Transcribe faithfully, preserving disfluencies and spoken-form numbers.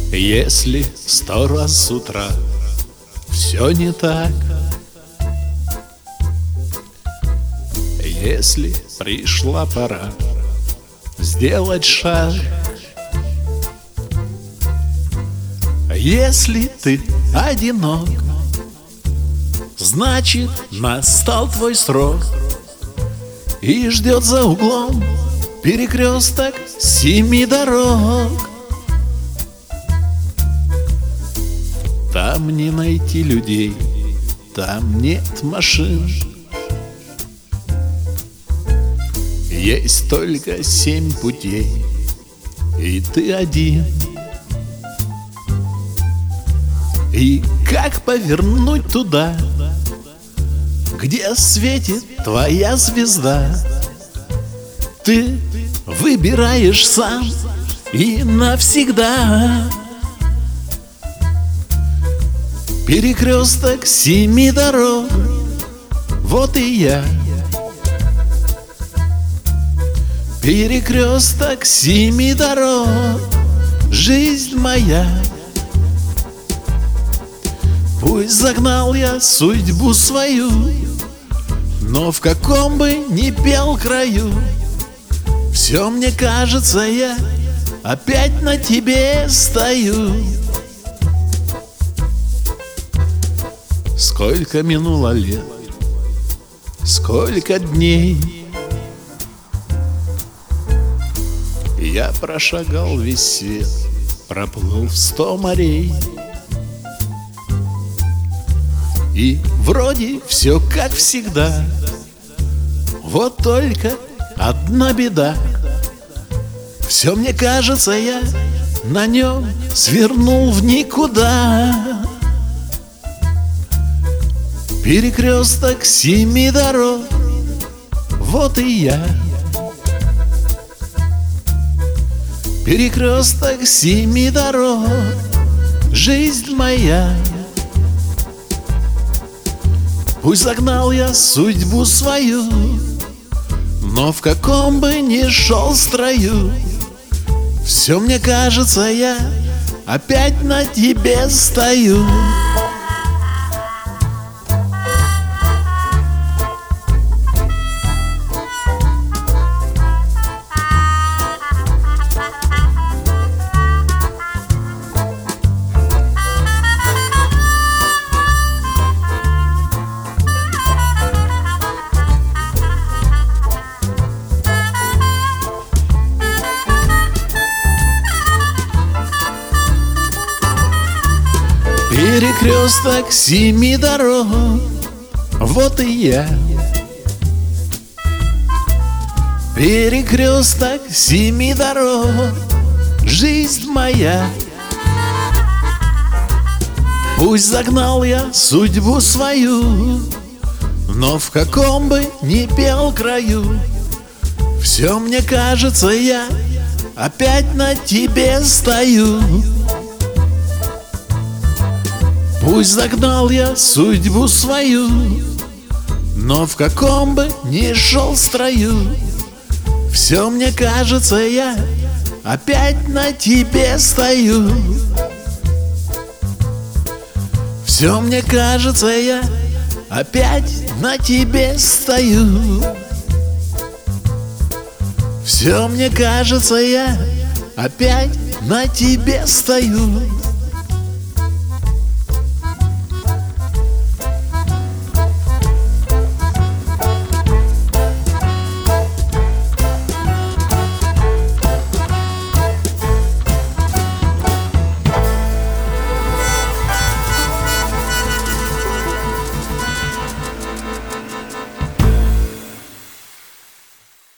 Если сто раз с утра все не так, если пришла пора сделать шаг, если ты одинок, значит настал твой срок, и ждет за углом перекресток семи дорог. Там не найти людей, там нет машин, есть только семь путей, и ты один. И как повернуть туда, где светит твоя звезда, ты выбираешь сам и навсегда. Перекресток семи дорог, вот и я. Перекресток семи дорог, жизнь моя. Пусть загнал я судьбу свою, но в каком бы ни пел краю, все мне кажется, я опять на тебе стою. Сколько минуло лет, сколько дней, я прошагал весь свет, проплыл в сто морей. И вроде все как всегда, вот только одна беда. Все мне кажется, я на нем свернул в никуда. Перекресток семи дорог, вот и я. Перекресток семи дорог, жизнь моя. Пусть загнал я судьбу свою, но в каком бы ни шел строю, все мне кажется, я опять на тебе стою. Перекресток семи дорог, вот и я. Перекресток семи дорог, жизнь моя. Пусть загнал я судьбу свою, но в каком бы ни пел краю, все мне кажется, я опять на тебе стою. Пусть загнал я судьбу свою, но в каком бы ни шел строю, все мне кажется, я опять на тебе стою. Все мне кажется, я опять на тебе стою. Все мне кажется, я опять на тебе стою.